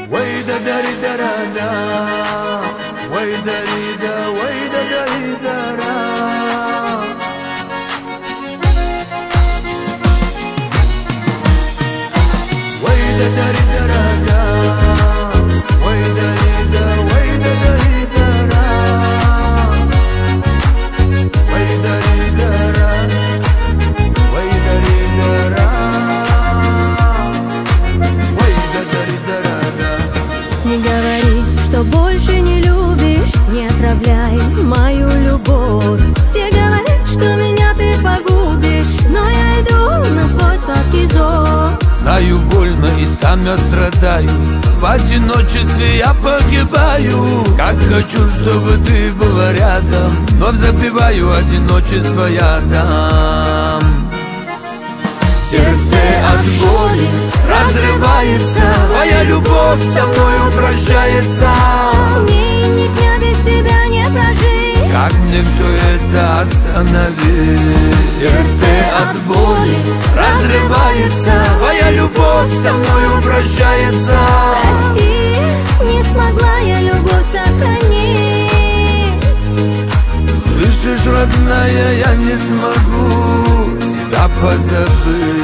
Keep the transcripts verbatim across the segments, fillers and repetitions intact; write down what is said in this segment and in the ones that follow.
Way da da da da da, way da da, way da da da. Way da da da da, way da da, way da da da. Way da da da, way da da. Way da da da. Не говори, что больше не любишь, не отравляй мою любовь. Все говорят, что меня ты погубишь, но я иду на твой сладкий зов. Знаю, больно и сам я страдаю, в одиночестве я погибаю. Как хочу, чтобы ты была рядом, но забиваю одиночество ядом. Сердце от боли разрывается, твоя любовь со мною прощается. Мне ни дня без тебя не прожить. Как мне все это остановить? Сердце от боли разрывается, твоя любовь со мною прощается. Прости, не смогла я любовь сохранить. Слышишь, родная, я не смогу тебя позабыть.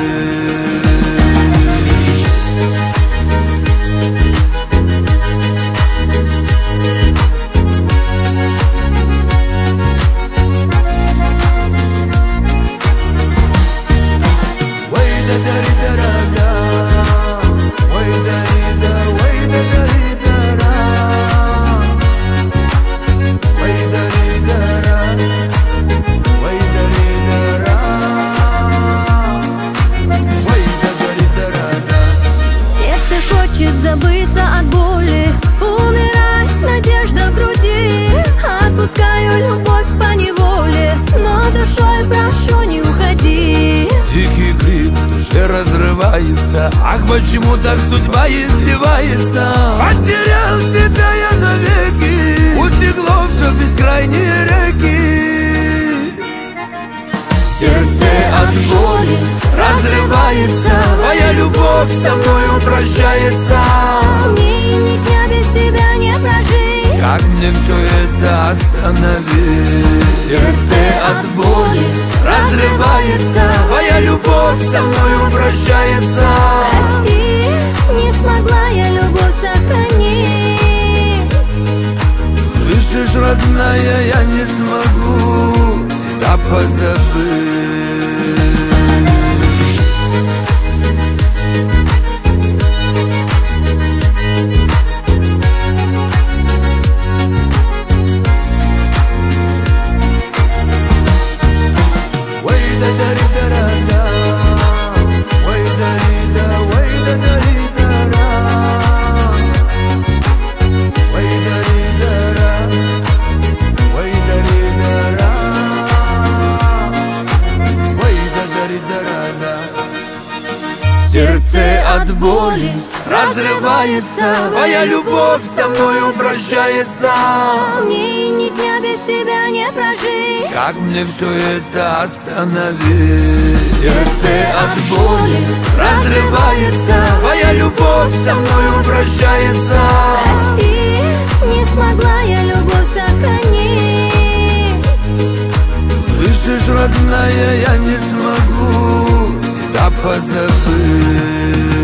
Забыться от боли, умирает надежда в груди. Отпускаю любовь по неволе, но душой прошу, не уходи. Дикий крик в душе разрывается, ах, почему так судьба издевается? Потерял тебя я навеки, утекло все в бескрайние реки. Сердце от боли разрывается, твоя любовь со мною прощается. Мне ни дня без тебя не прожить. Как мне все это остановить? Сердце от боли разрывается, твоя любовь со мною прощается. Прости, не смогла я любовь сохранить. Слышишь, родная, я не смогу тебя позабыть. Сердце от боли разрывается, твоя любовь со мною прощается. Мне ни дня без тебя не прожить. Как мне все это остановить? Сердце от боли разрывается, твоя любовь со мною прощается. Прости, не смогла я любовь сохранить. Слышишь, родная, я не смогу тебя позабыть.